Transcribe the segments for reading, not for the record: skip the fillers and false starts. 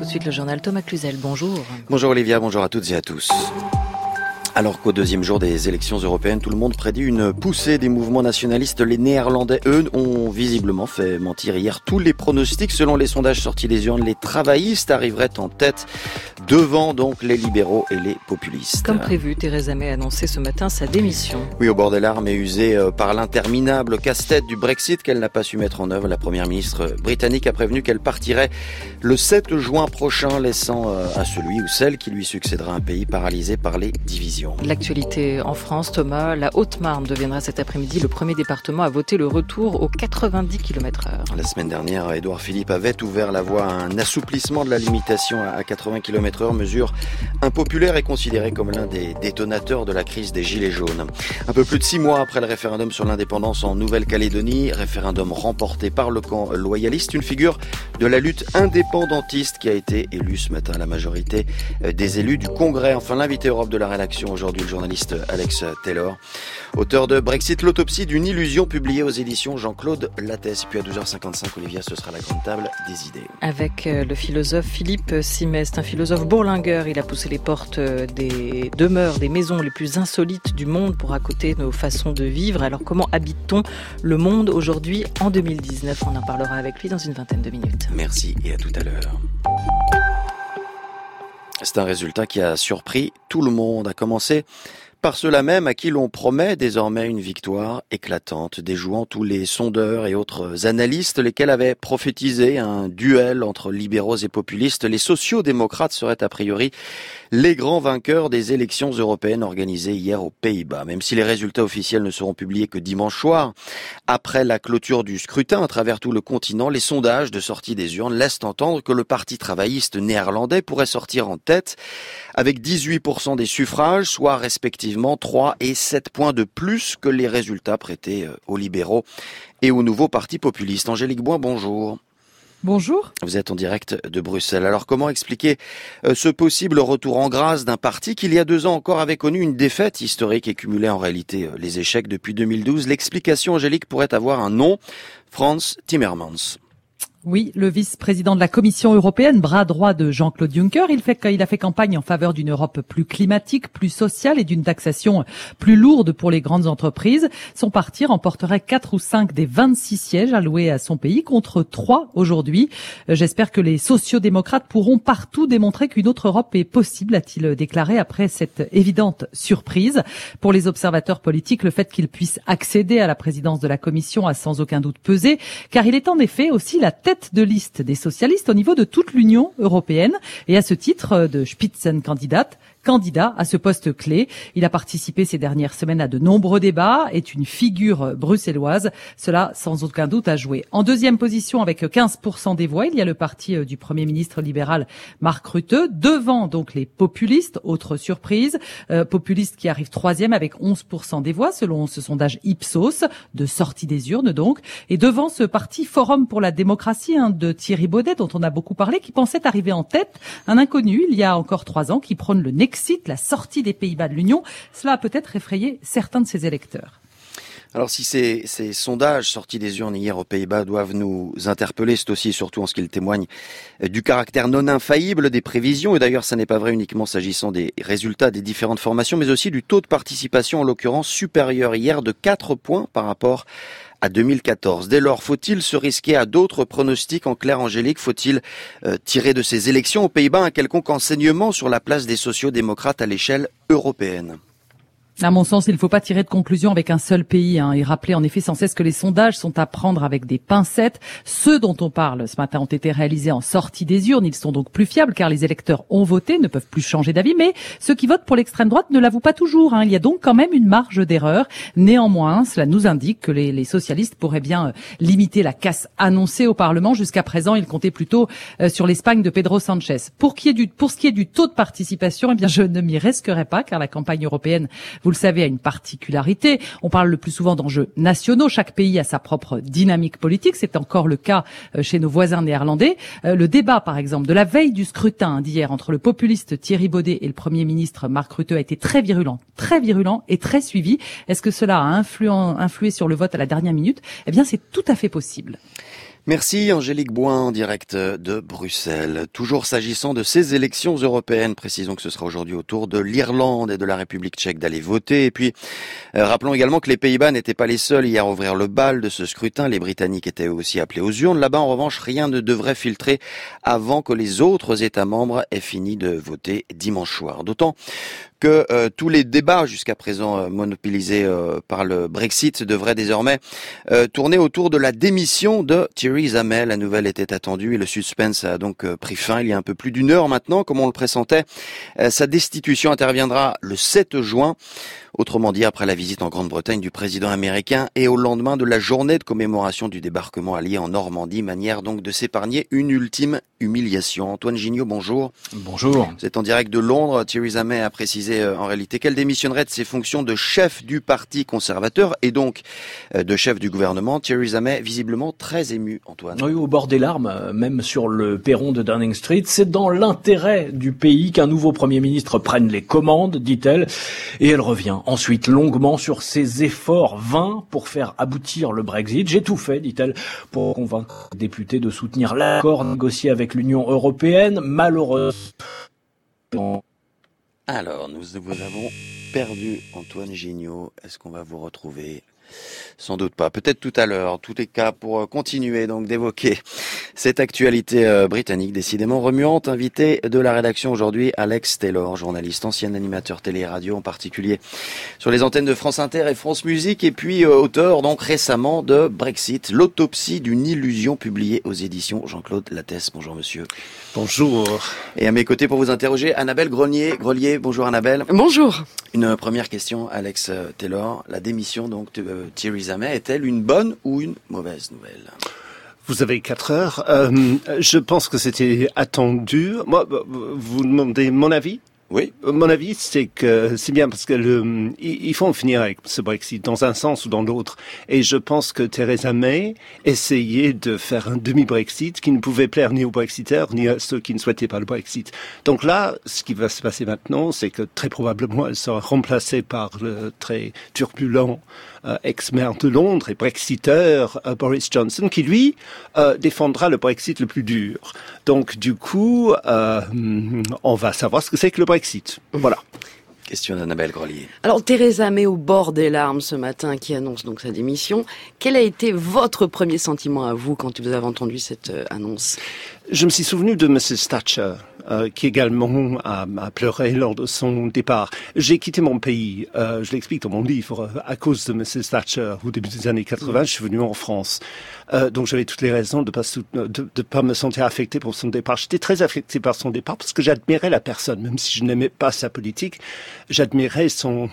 de suite le journal Thomas Cluzel. Bonjour. Bonjour Olivia, bonjour à toutes et à tous. Alors qu'au deuxième jour des élections européennes, tout le monde prédit une poussée des mouvements nationalistes, les Néerlandais, eux, ont visiblement fait mentir hier tous les pronostics. Selon les sondages sortis des urnes, les travaillistes arriveraient en tête, devant donc les libéraux et les populistes. Comme prévu, Theresa May a annoncé ce matin sa démission. Oui, au bord des larmes et usée par l'interminable casse-tête du Brexit qu'elle n'a pas su mettre en œuvre, la première ministre britannique a prévenu qu'elle partirait le 7 juin prochain, laissant à celui ou celle qui lui succédera un pays paralysé par les divisions. L'actualité en France, Thomas, la Haute-Marne deviendra cet après-midi le premier département à voter le retour aux 90 km/h. La semaine dernière, Édouard Philippe avait ouvert la voie à un assouplissement de la limitation à 80 km/h, mesure impopulaire et considérée comme l'un des détonateurs de la crise des Gilets jaunes. Un peu plus de 6 mois après le référendum sur l'indépendance en Nouvelle-Calédonie, référendum remporté par le camp loyaliste, une figure de la lutte indépendantiste qui a été élue ce matin à la majorité des élus du Congrès. Enfin, l'invité Europe de la rédaction aujourd'hui, le journaliste Alex Taylor, auteur de Brexit, l'autopsie d'une illusion, publiée aux éditions Jean-Claude Lattès. Puis à 12h55, Olivia, ce sera la grande table des idées. Avec le philosophe Philippe Simest, un philosophe bourlingueur, il a poussé les portes des demeures, des maisons les plus insolites du monde pour accoter nos façons de vivre. Alors comment habite-t-on le monde aujourd'hui en 2019 ? On en parlera avec lui dans une vingtaine de minutes. Merci et à tout à l'heure. C'est un résultat qui a surpris tout le monde, à commencer par ceux-là même à qui l'on promet désormais une victoire éclatante, déjouant tous les sondeurs et autres analystes, lesquels avaient prophétisé un duel entre libéraux et populistes. Les sociaux-démocrates seraient a priori les grands vainqueurs des élections européennes organisées hier aux Pays-Bas. Même si les résultats officiels ne seront publiés que dimanche soir, après la clôture du scrutin à travers tout le continent, les sondages de sortie des urnes laissent entendre que le parti travailliste néerlandais pourrait sortir en tête avec 18% des suffrages, soit respectivement 3 et 7 points de plus que les résultats prêtés aux libéraux et au nouveau parti populiste. Angélique Boin, bonjour. Bonjour. Vous êtes en direct de Bruxelles. Alors comment expliquer ce possible retour en grâce d'un parti qui il y a 2 ans encore avait connu une défaite historique et cumulait en réalité les échecs depuis 2012 ? L'explication, Angélique, pourrait avoir un nom, Frans Timmermans. Oui, le vice-président de la Commission européenne, bras droit de Jean-Claude Juncker, il a fait campagne en faveur d'une Europe plus climatique, plus sociale et d'une taxation plus lourde pour les grandes entreprises. Son parti remporterait 4 ou 5 des 26 sièges alloués à son pays contre 3 aujourd'hui. J'espère que les sociodémocrates pourront partout démontrer qu'une autre Europe est possible, a-t-il déclaré après cette évidente surprise. Pour les observateurs politiques, le fait qu'il puisse accéder à la présidence de la Commission a sans aucun doute pesé, car il est en effet aussi la tête de liste des socialistes au niveau de toute l'Union européenne et à ce titre de Spitzenkandidat, candidat à ce poste clé. Il a participé ces dernières semaines à de nombreux débats, est une figure bruxelloise. Cela, sans aucun doute, a joué. En deuxième position, avec 15% des voix, il y a le parti du Premier ministre libéral Mark Rutte, devant donc les populistes, autre surprise, populistes qui arrivent troisième avec 11% des voix, selon ce sondage Ipsos, de sortie des urnes donc, et devant ce parti Forum pour la démocratie de Thierry Baudet, dont on a beaucoup parlé, qui pensait arriver en tête, un inconnu il y a encore 3 ans, qui prône le Nexit, la sortie des Pays-Bas de l'Union. Cela a peut-être effrayé certains de ses électeurs. Alors si ces sondages sortis des urnes hier aux Pays-Bas doivent nous interpeller, c'est aussi et surtout en ce qu'ils témoignent du caractère non infaillible des prévisions. Et d'ailleurs, ça n'est pas vrai uniquement s'agissant des résultats des différentes formations, mais aussi du taux de participation, en l'occurrence supérieur hier de 4 points par rapport à 2014. Dès lors, faut-il se risquer à d'autres pronostics? En clair, Angélique, faut-il tirer de ces élections aux Pays-Bas un quelconque enseignement sur la place des sociaux-démocrates à l'échelle européenne? À mon sens, il ne faut pas tirer de conclusion avec un seul pays et rappeler en effet sans cesse que les sondages sont à prendre avec des pincettes. Ceux dont on parle ce matin ont été réalisés en sortie des urnes. Ils sont donc plus fiables car les électeurs ont voté, ne peuvent plus changer d'avis. Mais ceux qui votent pour l'extrême droite ne l'avouent pas toujours. Il y a donc quand même une marge d'erreur. Néanmoins, cela nous indique que les socialistes pourraient bien limiter la casse annoncée au Parlement. Jusqu'à présent, ils comptaient plutôt sur l'Espagne de Pedro Sanchez. Pour ce qui est du taux de participation, eh bien, je ne m'y risquerai pas car la campagne européenne, vous le savez, a une particularité. On parle le plus souvent d'enjeux nationaux. Chaque pays a sa propre dynamique politique. C'est encore le cas chez nos voisins néerlandais. Le débat, par exemple, de la veille du scrutin d'hier entre le populiste Thierry Baudet et le Premier ministre Mark Rutte a été très virulent et très suivi. Est-ce que cela a influé sur le vote à la dernière minute? Eh bien, c'est tout à fait possible. Merci Angélique Boin en direct de Bruxelles. Toujours s'agissant de ces élections européennes, précisons que ce sera aujourd'hui au tour de l'Irlande et de la République tchèque d'aller voter. Et puis, rappelons également que les Pays-Bas n'étaient pas les seuls hier à ouvrir le bal de ce scrutin. Les Britanniques étaient aussi appelés aux urnes. Là-bas, en revanche, rien ne devrait filtrer avant que les autres États membres aient fini de voter dimanche soir. D'autant que tous les débats jusqu'à présent monopolisés par le Brexit devraient désormais tourner autour de la démission de Theresa May. La nouvelle était attendue et le suspense a donc pris fin il y a un peu plus d'une heure maintenant, comme on le pressentait. Sa destitution interviendra le 7 juin. Autrement dit, après la visite en Grande-Bretagne du président américain et au lendemain de la journée de commémoration du débarquement allié en Normandie, manière donc de s'épargner une ultime humiliation. Antoine Gignot, bonjour. Bonjour. Vous êtes en direct de Londres. Theresa May a précisé en réalité qu'elle démissionnerait de ses fonctions de chef du parti conservateur et donc de chef du gouvernement. Theresa May, visiblement très émue, Antoine. Oui, au bord des larmes, même sur le perron de Downing Street. C'est dans l'intérêt du pays qu'un nouveau Premier ministre prenne les commandes, dit-elle, et elle revient ensuite longuement sur ses efforts vains pour faire aboutir le Brexit. J'ai tout fait, dit-elle, pour convaincre les députés de soutenir l'accord négocié avec l'Union européenne. Malheureusement. Alors, nous vous avons perdu, Antoine Gignot. Est-ce qu'on va vous retrouver ? Sans doute pas. Peut-être tout à l'heure. En tous les cas, pour continuer donc d'évoquer cette actualité britannique décidément remuante, invité de la rédaction aujourd'hui, Alex Taylor, journaliste, ancien animateur télé et radio, en particulier sur les antennes de France Inter et France Musique, et puis auteur donc récemment de Brexit, l'autopsie d'une illusion, publiée aux éditions Jean-Claude Lattès. Bonjour monsieur. Bonjour. Et à mes côtés pour vous interroger, Annabelle Grelier. Bonjour Annabelle. Bonjour. Une première question, Alex Taylor. La démission donc de Theresa May est-elle une bonne ou une mauvaise nouvelle ? Vous avez 4 heures. Je pense que c'était attendu. Moi, vous demandez mon avis ? Oui. Mon avis, c'est que c'est bien parce que il faut en finir avec ce Brexit dans un sens ou dans l'autre. Et je pense que Theresa May essayait de faire un demi-Brexit qui ne pouvait plaire ni aux Brexiteurs ni à ceux qui ne souhaitaient pas le Brexit. Donc là, ce qui va se passer maintenant, c'est que très probablement elle sera remplacée par le très turbulent ex-maire de Londres et Brexiteur Boris Johnson, qui lui défendra le Brexit le plus dur. Donc du coup, on va savoir ce que c'est que le Brexit. Voilà. Question d'Annabelle Grelier. Alors Theresa May au bord des larmes ce matin, qui annonce donc sa démission. Quel a été votre premier sentiment à vous quand vous avez entendu cette annonce ? Je me suis souvenu de Mrs. Thatcher, qui également a pleuré lors de son départ. J'ai quitté mon pays, je l'explique dans mon livre, à cause de Mrs. Thatcher. Au début des années 80, je suis venu en France. Donc j'avais toutes les raisons de pas me sentir affecté pour son départ. J'étais très affecté par son départ parce que j'admirais la personne, même si je n'aimais pas sa politique. J'admirais sa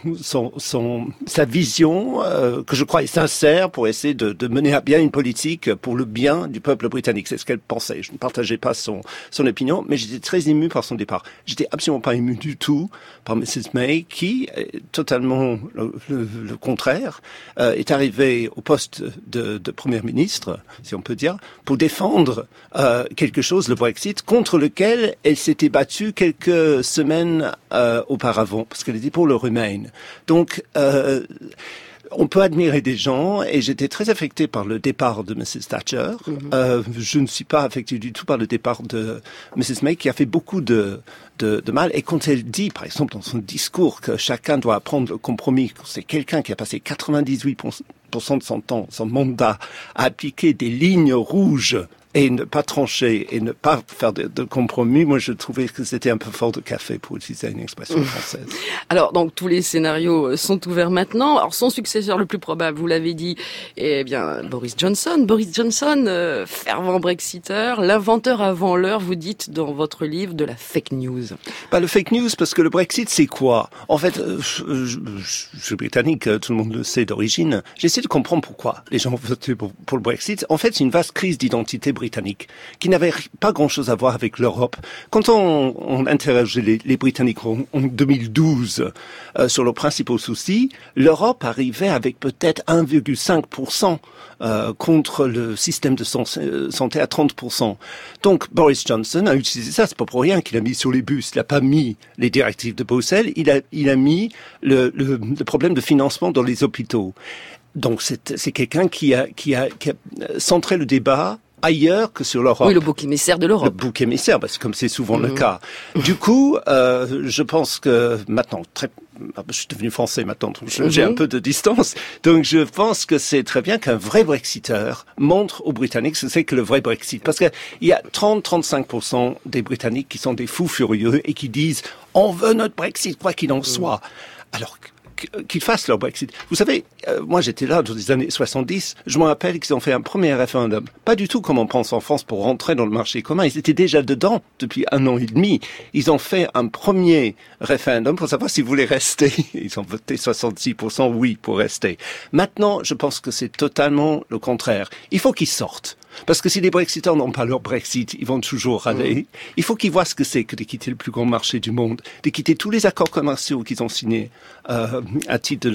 vision, que je croyais sincère, pour essayer de mener à bien une politique pour le bien du peuple britannique. C'est ce qu'elle pensait. Je ne partageais pas son opinion, mais j'étais très ému par son départ. J'étais absolument pas ému du tout par Mrs. May, qui est totalement le contraire, est arrivée au poste de première ministre, si on peut dire, pour défendre quelque chose, le Brexit, contre lequel elle s'était battue quelques semaines auparavant, parce qu'elle était pour le Remain. Donc, on peut admirer des gens, et j'étais très affecté par le départ de Mrs. Thatcher. Je ne suis pas affecté du tout par le départ de Mrs. May, qui a fait beaucoup de mal. Et quand elle dit, par exemple, dans son discours, que chacun doit apprendre le compromis, c'est quelqu'un qui a passé 98% de son mandat à appliquer des lignes rouges et ne pas trancher et ne pas faire de compromis, moi je trouvais que c'était un peu fort de café, pour utiliser une expression française. Alors donc tous les scénarios sont ouverts maintenant. Alors son successeur le plus probable, vous l'avez dit, eh bien Boris Johnson. Boris Johnson, fervent brexiteur, l'inventeur avant l'heure, vous dites dans votre livre, de la fake news. Le fake news, parce que le Brexit c'est quoi ? En fait, je suis britannique, tout le monde le sait d'origine. J'essaie de comprendre pourquoi les gens ont voté pour le Brexit. En fait, c'est une vaste crise d'identité britannique qui n'avait pas grand-chose à voir avec l'Europe. Quand on interrogeait les Britanniques en 2012 sur leurs principaux soucis, l'Europe arrivait avec peut-être 1,5% contre le système de santé à 30%. Donc Boris Johnson a utilisé ça, c'est pas pour rien qu'il a mis sur les bus, il n'a pas mis les directives de Bruxelles, il a mis le problème de financement dans les hôpitaux. Donc c'est quelqu'un qui a centré le débat ailleurs que sur l'Europe. Oui, le bouc émissaire de l'Europe. Le bouc émissaire, parce que comme c'est souvent le cas. Du coup, je pense que maintenant, je suis devenu français maintenant, donc j'ai un peu de distance. Donc je pense que c'est très bien qu'un vrai Brexiteur montre aux Britanniques ce que c'est que le vrai Brexit. Parce que il y a 30-35% des Britanniques qui sont des fous furieux et qui disent « on veut notre Brexit, quoi qu'il en soit ». Alors qu'ils fassent leur Brexit. Vous savez, moi j'étais là dans les années 70, je me rappelle qu'ils ont fait un premier référendum. Pas du tout comme on pense en France pour rentrer dans le marché commun. Ils étaient déjà dedans depuis 1 an et demi. Ils ont fait un premier référendum pour savoir s'ils voulaient rester. Ils ont voté 66% oui pour rester. Maintenant, je pense que c'est totalement le contraire. Il faut qu'ils sortent. Parce que si les Brexiteurs n'ont pas leur Brexit, ils vont toujours râler. Il faut qu'ils voient ce que c'est que de quitter le plus grand marché du monde, de quitter tous les accords commerciaux qu'ils ont signés à titre de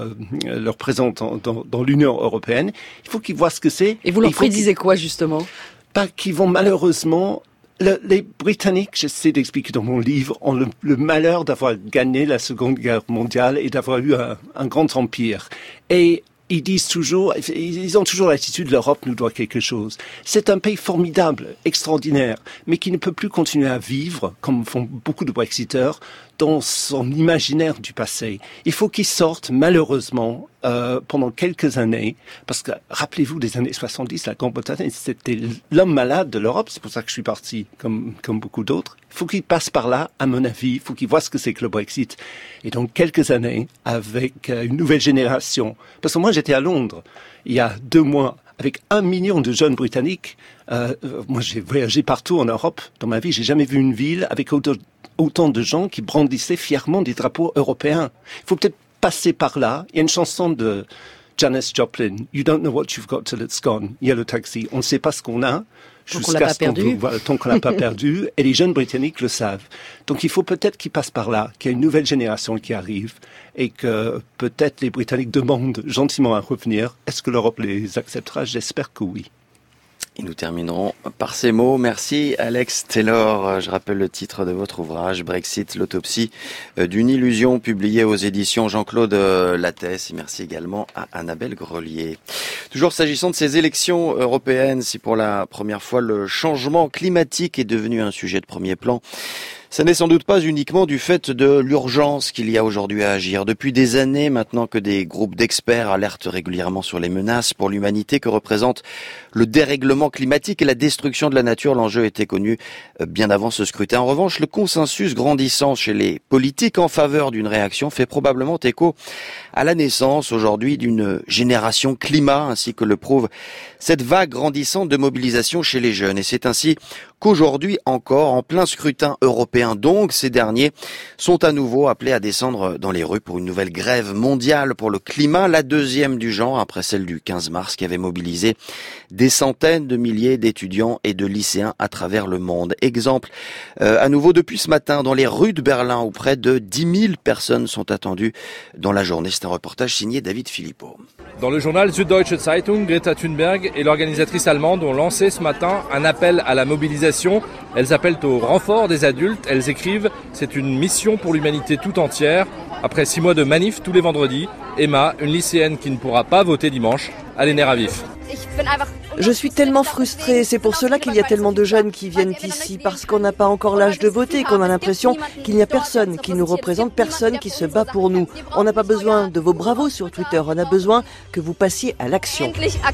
leur présence dans l'Union européenne. Il faut qu'ils voient ce que c'est. Et vous leur prédisez quoi, justement? Pas qu'ils vont malheureusement... Les Britanniques, j'essaie d'expliquer dans mon livre, ont le malheur d'avoir gagné la Seconde Guerre mondiale et d'avoir eu un grand empire. Et ils disent toujours, ils ont toujours l'attitude, l'Europe nous doit quelque chose. C'est un pays formidable, extraordinaire, mais qui ne peut plus continuer à vivre, comme font beaucoup de Brexiteurs, dans son imaginaire du passé. Il faut qu'ils sortent, malheureusement, pendant quelques années, parce que, rappelez-vous, des années 70, la Grande-Bretagne, c'était l'homme malade de l'Europe, c'est pour ça que je suis parti, comme beaucoup d'autres. Il faut qu'ils passent par là, à mon avis, il faut qu'ils voient ce que c'est que le Brexit. Et donc, quelques années, avec une nouvelle génération. Parce que moi, j'étais à Londres, il y a 2 mois, avec 1 million de jeunes Britanniques. Moi, j'ai voyagé partout en Europe. Dans ma vie, j'ai jamais vu une ville avec autant de gens qui brandissaient fièrement des drapeaux européens. Il faut peut-être passer par là. Il y a une chanson de Janis Joplin, You don't know what you've got till it's gone. Il y a le taxi. On ne sait pas ce qu'on a jusqu'à ce qu'on l'a pas perdu. Et les jeunes Britanniques le savent. Donc il faut peut-être qu'ils passent par là, qu'il y a une nouvelle génération qui arrive et que peut-être les Britanniques demandent gentiment à revenir. Est-ce que l'Europe les acceptera? J'espère que oui. Et nous terminerons par ces mots. Merci Alex Taylor. Je rappelle le titre de votre ouvrage, Brexit, l'autopsie d'une illusion, publié aux éditions Jean-Claude Lattès. Et merci également à Annabelle Grelier. Toujours s'agissant de ces élections européennes, si pour la première fois le changement climatique est devenu un sujet de premier plan, ça n'est sans doute pas uniquement du fait de l'urgence qu'il y a aujourd'hui à agir. Depuis des années maintenant que des groupes d'experts alertent régulièrement sur les menaces pour l'humanité que représente le dérèglement climatique et la destruction de la nature, l'enjeu était connu bien avant ce scrutin. En revanche, le consensus grandissant chez les politiques en faveur d'une réaction fait probablement écho à la naissance aujourd'hui d'une génération climat, ainsi que le prouve cette vague grandissante de mobilisation chez les jeunes. Et c'est ainsi qu'aujourd'hui encore, en plein scrutin européen donc, ces derniers sont à nouveau appelés à descendre dans les rues pour une nouvelle grève mondiale pour le climat, la deuxième du genre après celle du 15 mars qui avait mobilisé des centaines de milliers d'étudiants et de lycéens à travers le monde. Exemple à nouveau depuis ce matin dans les rues de Berlin où près de 10 000 personnes sont attendues dans la journée. C'est un reportage signé David Philippot. Dans le journal Süddeutsche Zeitung, Greta Thunberg et l'organisatrice allemande ont lancé ce matin un appel à la mobilisation. Elles appellent au renfort des adultes. Elles écrivent « C'est une mission pour l'humanité tout entière ». Après 6 mois de manif tous les vendredis, Emma, une lycéenne qui ne pourra pas voter dimanche, a les nerfs à vif. Je suis tellement frustrée, c'est pour cela qu'il y a tellement de jeunes qui viennent ici, parce qu'on n'a pas encore l'âge de voter, qu'on a l'impression qu'il n'y a personne qui nous représente, personne qui se bat pour nous. On n'a pas besoin de vos bravos sur Twitter, on a besoin que vous passiez à l'action.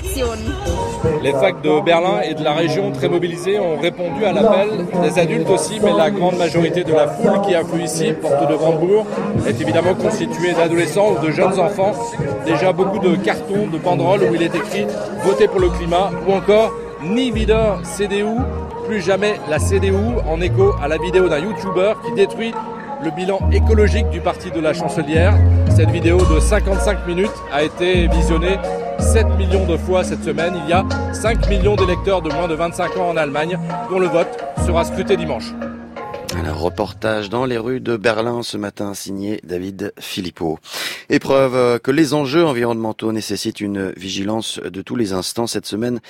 Les facs de Berlin et de la région très mobilisés ont répondu à l'appel des adultes aussi, mais la grande majorité de la foule qui afflue ici, porte de Brandebourg, est évidemment constituée d'adolescents ou de jeunes enfants. Déjà beaucoup de cartons, de banderoles où il est écrit « Votez pour le climat » ou encore « Nie wieder CDU », plus jamais la CDU, en écho à la vidéo d'un YouTuber qui détruit le bilan écologique du parti de la chancelière. Cette vidéo de 55 minutes a été visionnée 7 millions de fois cette semaine. Il y a 5 millions d'électeurs de moins de 25 ans en Allemagne dont le vote sera scruté dimanche. Un reportage dans les rues de Berlin ce matin signé David Philippot. Épreuve que les enjeux environnementaux nécessitent une vigilance de tous les instants. Cette semaine,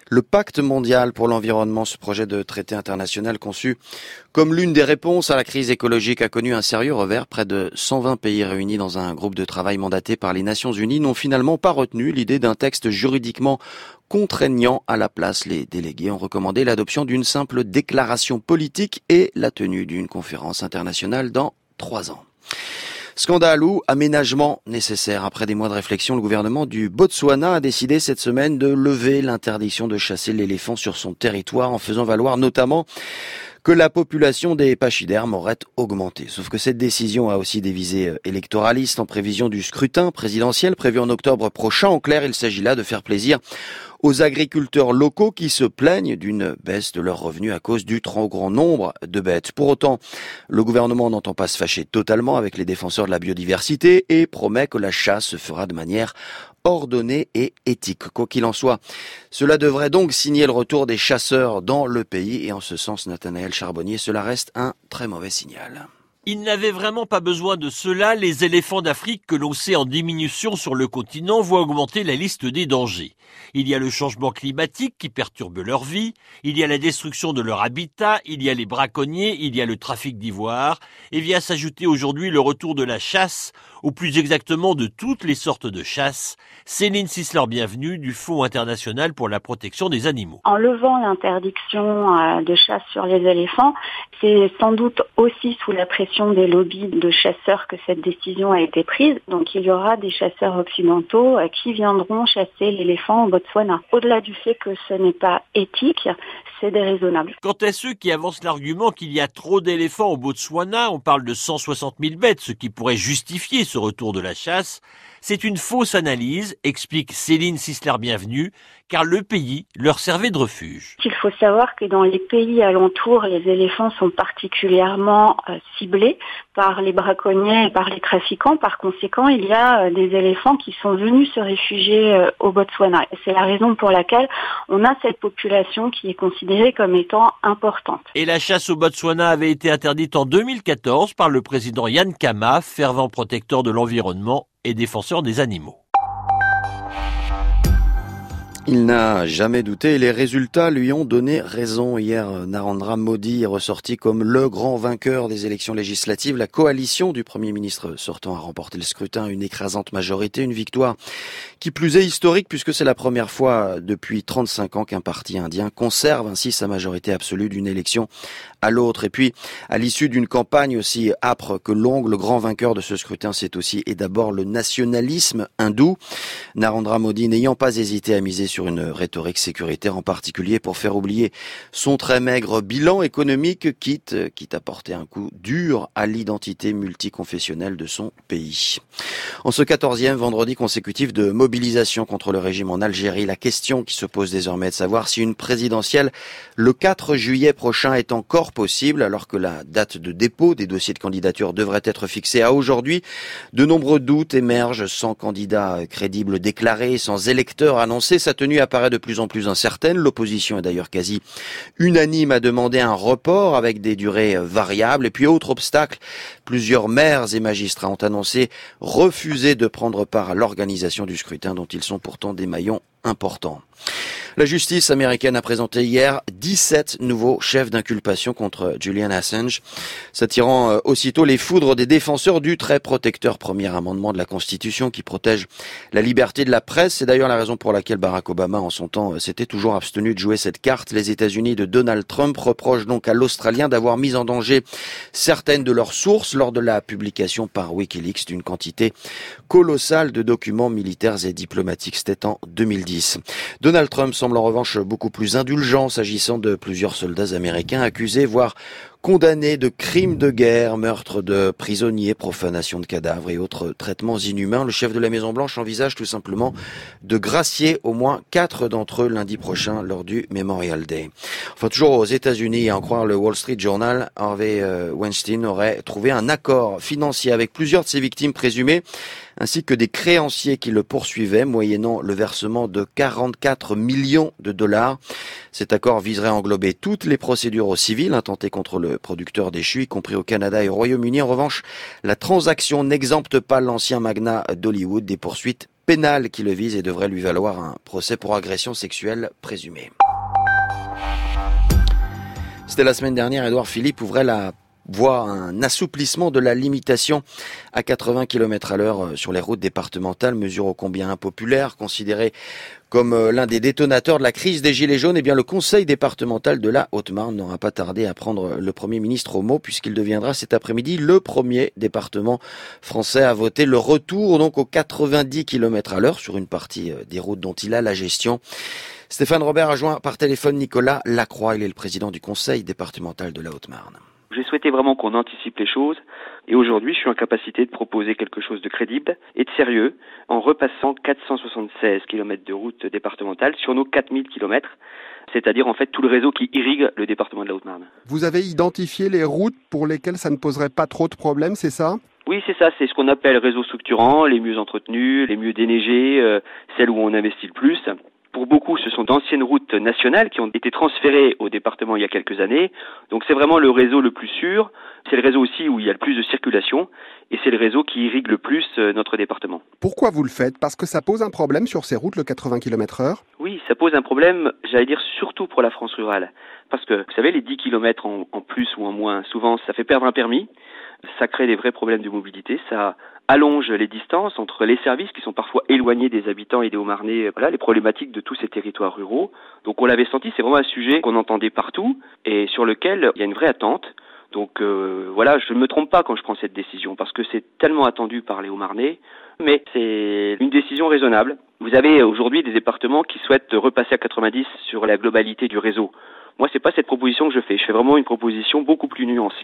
Le Pacte mondial pour l'environnement, ce projet de traité international conçu comme l'une des réponses à la crise écologique, a connu un sérieux revers. Près de 120 pays réunis dans un groupe de travail mandaté par les Nations Unies n'ont finalement pas retenu l'idée d'un texte juridiquement contraignant. À la place, les délégués ont recommandé l'adoption d'une simple déclaration politique et la tenue d'une conférence internationale dans 3 ans. Scandale ou aménagement nécessaire. Après des mois de réflexion, le gouvernement du Botswana a décidé cette semaine de lever l'interdiction de chasser l'éléphant sur son territoire en faisant valoir notamment que la population des pachydermes aurait augmenté. Sauf que cette décision a aussi des visées électoralistes en prévision du scrutin présidentiel prévu en octobre prochain. En clair, il s'agit là de faire plaisir aux agriculteurs locaux qui se plaignent d'une baisse de leurs revenus à cause du trop grand nombre de bêtes. Pour autant, le gouvernement n'entend pas se fâcher totalement avec les défenseurs de la biodiversité et promet que la chasse se fera de manière ordonnée et éthique. Quoi qu'il en soit, cela devrait donc signer le retour des chasseurs dans le pays et en ce sens, Nathanaël Charbonnier, cela reste un très mauvais signal. Il n'avait vraiment pas besoin de cela. Les éléphants d'Afrique que l'on sait en diminution sur le continent voient augmenter la liste des dangers. Il y a le changement climatique qui perturbe leur vie, il y a la destruction de leur habitat, il y a les braconniers, il y a le trafic d'ivoire, et vient s'ajouter aujourd'hui le retour de la chasse, ou plus exactement de toutes les sortes de chasse. Céline Sisler, bienvenue du Fonds international pour la protection des animaux. En levant l'interdiction de chasse sur les éléphants, c'est sans doute aussi sous la pression des lobbies de chasseurs que cette décision a été prise. Donc il y aura des chasseurs occidentaux qui viendront chasser l'éléphant au Botswana. Au-delà du fait que ce n'est pas éthique, c'est déraisonnable. Quant à ceux qui avancent l'argument qu'il y a trop d'éléphants au Botswana, on parle de 160 000 bêtes, ce qui pourrait justifier ce retour de la chasse. C'est une fausse analyse, explique Céline Sisler, bienvenue, car le pays leur servait de refuge. Il faut savoir que dans les pays alentours, les éléphants sont particulièrement ciblés par les braconniers et par les trafiquants. Par conséquent, il y a des éléphants qui sont venus se réfugier au Botswana. Et c'est la raison pour laquelle on a cette population qui est considérée comme étant importante. Et la chasse au Botswana avait été interdite en 2014 par le président Ian Khama, fervent protecteur de l'environnement et défenseur des animaux. Il n'a jamais douté et les résultats lui ont donné raison. Hier, Narendra Modi est ressorti comme le grand vainqueur des élections législatives. La coalition du Premier ministre sortant a remporté le scrutin à une écrasante majorité, une victoire qui plus est historique puisque c'est la première fois depuis 35 ans qu'un parti indien conserve ainsi sa majorité absolue d'une élection à l'autre. Et puis, à l'issue d'une campagne aussi âpre que longue, le grand vainqueur de ce scrutin, c'est aussi et d'abord le nationalisme hindou. Narendra Modi n'ayant pas hésité à miser sur une rhétorique sécuritaire, en particulier pour faire oublier son très maigre bilan économique, quitte à porter un coup dur à l'identité multiconfessionnelle de son pays. En ce 14e vendredi consécutif de mobilisation contre le régime en Algérie, la question qui se pose désormais est de savoir si une présidentielle le 4 juillet prochain est encore possible, alors que la date de dépôt des dossiers de candidature devrait être fixée à aujourd'hui. De nombreux doutes émergent. Sans candidat crédible déclaré, sans électeurs annoncés, sa tenue apparaît de plus en plus incertaine. L'opposition est d'ailleurs quasi unanime à demander un report avec des durées variables. Et puis autre obstacle, plusieurs maires et magistrats ont annoncé refuser de prendre part à l'organisation du scrutin dont ils sont pourtant des maillons importants. La justice américaine a présenté hier 17 nouveaux chefs d'inculpation contre Julian Assange, s'attirant aussitôt les foudres des défenseurs du très protecteur premier amendement de la Constitution qui protège la liberté de la presse. C'est d'ailleurs la raison pour laquelle Barack Obama, en son temps, s'était toujours abstenu de jouer cette carte. Les États-Unis de Donald Trump reprochent donc à l'Australien d'avoir mis en danger certaines de leurs sources lors de la publication par Wikileaks d'une quantité colossale de documents militaires et diplomatiques. C'était en 2010. Donald Trump semble en revanche beaucoup plus indulgent s'agissant de plusieurs soldats américains accusés, voire condamnés de crimes de guerre, meurtres de prisonniers, profanation de cadavres et autres traitements inhumains. Le chef de la Maison-Blanche envisage tout simplement de gracier au moins 4 d'entre eux lundi prochain lors du Memorial Day. Enfin, toujours aux États-Unis, à en croire le Wall Street Journal, Harvey Weinstein aurait trouvé un accord financier avec plusieurs de ses victimes présumées, ainsi que des créanciers qui le poursuivaient, moyennant le versement de 44 millions de dollars. Cet accord viserait à englober toutes les procédures au civil intentées contre le producteur déchu, y compris au Canada et au Royaume-Uni. En revanche, la transaction n'exempte pas l'ancien magnat d'Hollywood des poursuites pénale qui le vise et devrait lui valoir un procès pour agression sexuelle présumée. C'était la semaine dernière, Édouard Philippe ouvrait la voie à un assouplissement de la limitation à 80 km/h sur les routes départementales, mesure ô combien impopulaire, considérée comme l'un des détonateurs de la crise des Gilets jaunes. Eh bien, le conseil départemental de la Haute-Marne n'aura pas tardé à prendre le Premier ministre au mot, puisqu'il deviendra cet après-midi le premier département français à voter le retour donc aux 90 km/h sur une partie des routes dont il a la gestion. Stéphane Robert a joint par téléphone Nicolas Lacroix, il est le président du conseil départemental de la Haute-Marne. J'ai souhaité vraiment qu'on anticipe les choses et aujourd'hui je suis en capacité de proposer quelque chose de crédible et de sérieux en repassant 476 km de route départementale sur nos 4000 km, c'est-à-dire en fait tout le réseau qui irrigue le département de la Haute-Marne. Vous avez identifié les routes pour lesquelles ça ne poserait pas trop de problèmes, c'est ça ? Oui, c'est ça, c'est ce qu'on appelle réseau structurant, les mieux entretenus, les mieux déneigés, celles où on investit le plus. Pour beaucoup, ce sont d'anciennes routes nationales qui ont été transférées au département il y a quelques années. Donc c'est vraiment le réseau le plus sûr. C'est le réseau aussi où il y a le plus de circulation. Et c'est le réseau qui irrigue le plus notre département. Pourquoi vous le faites ? Parce que ça pose un problème sur ces routes, le 80 km/h ? Oui, ça pose un problème, j'allais dire surtout pour la France rurale. Parce que, vous savez, les 10 km en plus ou en moins, souvent, ça fait perdre un permis. Ça crée des vrais problèmes de mobilité. Ça allonge les distances entre les services qui sont parfois éloignés des habitants et des Haut-Marnais. Voilà, les problématiques de tous ces territoires ruraux. Donc on l'avait senti, c'est vraiment un sujet qu'on entendait partout et sur lequel il y a une vraie attente. Donc voilà, je ne me trompe pas quand je prends cette décision parce que c'est tellement attendu par les Haut-Marnais, mais c'est une décision raisonnable. Vous avez aujourd'hui des départements qui souhaitent repasser à 90 sur la globalité du réseau. Moi, c'est pas cette proposition que je fais. Je fais vraiment une proposition beaucoup plus nuancée.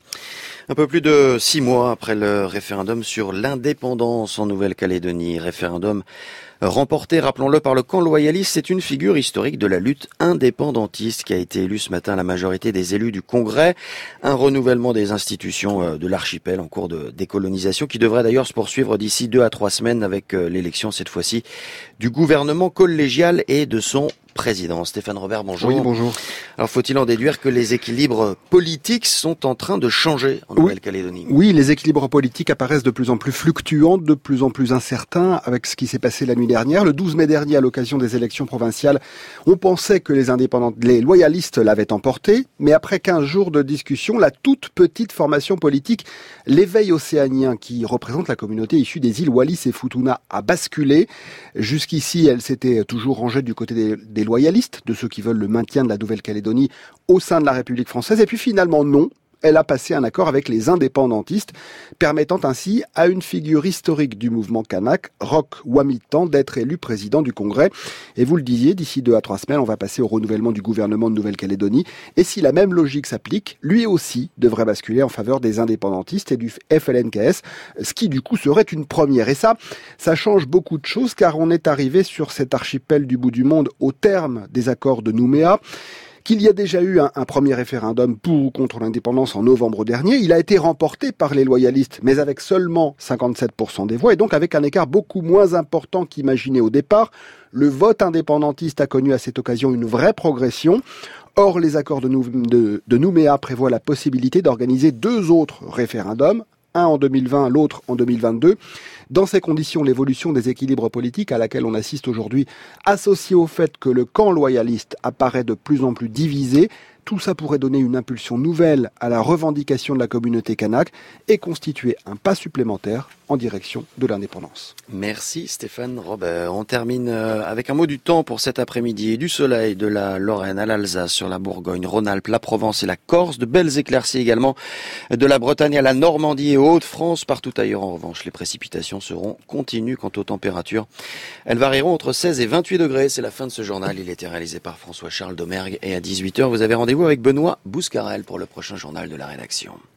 Un peu plus de 6 mois après le référendum sur l'indépendance en Nouvelle-Calédonie, référendum remporté, rappelons-le, par le camp loyaliste, c'est une figure historique de la lutte indépendantiste qui a été élue ce matin à la majorité des élus du Congrès. Un renouvellement des institutions de l'archipel en cours de décolonisation qui devrait d'ailleurs se poursuivre d'ici 2 à 3 semaines avec l'élection cette fois-ci du gouvernement collégial et de son président. Stéphane Robert, bonjour. Oui, bonjour. Alors, faut-il en déduire que les équilibres politiques sont en train de changer en Nouvelle-Calédonie ? Oui, les équilibres politiques apparaissent de plus en plus fluctuants, de plus en plus incertains avec ce qui s'est passé la nuit dernière. Le 12 mai dernier, à l'occasion des élections provinciales, on pensait que les loyalistes l'avaient emporté, mais après 15 jours de discussion, la toute petite formation politique, l'Éveil océanien, qui représente la communauté issue des îles Wallis et Futuna, a basculé. Jusqu'ici, elle s'était toujours rangée du côté des loyalistes, de ceux qui veulent le maintien de la Nouvelle-Calédonie au sein de la République française. Et puis finalement, non. Elle a passé un accord avec les indépendantistes, permettant ainsi à une figure historique du mouvement kanak, Roch Wamitan, d'être élu président du Congrès. Et vous le disiez, d'ici 2 à 3 semaines, on va passer au renouvellement du gouvernement de Nouvelle-Calédonie. Et si la même logique s'applique, lui aussi devrait basculer en faveur des indépendantistes et du FLNKS, ce qui du coup serait une première. Et ça change beaucoup de choses, car on est arrivé sur cet archipel du bout du monde au terme des accords de Nouméa. Qu'il y a déjà eu un premier référendum pour ou contre l'indépendance en novembre dernier. Il a été remporté par les loyalistes, mais avec seulement 57% des voix, et donc avec un écart beaucoup moins important qu'imaginé au départ. Le vote indépendantiste a connu à cette occasion une vraie progression. Or, les accords de Nouméa prévoient la possibilité d'organiser 2 autres référendums, un en 2020, l'autre en 2022. Dans ces conditions, l'évolution des équilibres politiques à laquelle on assiste aujourd'hui, associée au fait que le camp loyaliste apparaît de plus en plus divisé, tout ça pourrait donner une impulsion nouvelle à la revendication de la communauté kanak et constituer un pas supplémentaire en direction de l'indépendance. Merci Stéphane Robert. On termine avec un mot du temps pour cet après-midi. Du soleil de la Lorraine à l'Alsace, sur la Bourgogne, Rhône-Alpes, la Provence et la Corse. De belles éclaircies également de la Bretagne à la Normandie et Hauts-de-France. Partout ailleurs, en revanche, les précipitations seront continues quant aux températures. Elles varieront entre 16 et 28 degrés. C'est la fin de ce journal. Il était réalisé par François-Charles Domergue. Et à 18h, vous avez rendez-vous avec Benoît Bouscarel pour le prochain journal de la rédaction.